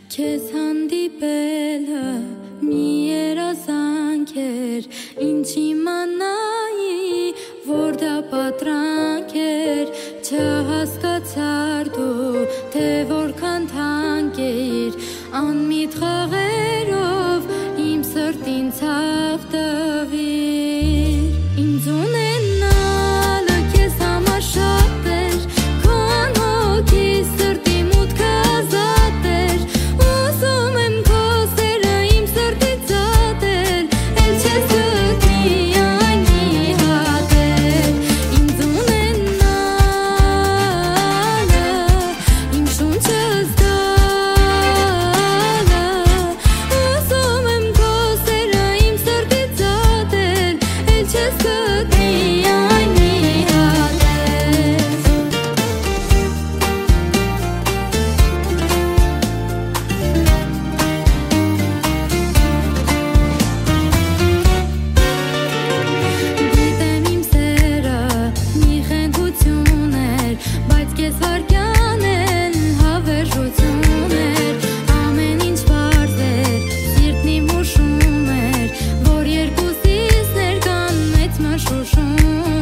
Քեզ հանդիպելը մի երազանք էր, ինչ իմանայի, որ դա պատրանք էր, չհասկացար դու, թե որքան թանկ էիր, անմիտ խաղերով իմ սրտին ցավ տվիր, ինձ ունենալը քեզ համար շատ էր, քո անհոգի սրտի մուտքը ազատ էր, ուզում եմ քո սերը իմ սրտից ատել, էլ չես գտնի այն մի հատ էլ, ինձ ունենալը, իմ շունչս դալը, ուզում եմ քո սերը իմ սրտից ատել, էլ չես գտնի այն մի հատ էլ. Գիտեմ իմ սերը մի խենթություն էր, բայց կես վարկյան էլ հավերժություն էր, ամեն ինչ պարզ էր, սիրտն իմ ուշում էր, որ երկուսիս ներկան մեծ մշուշում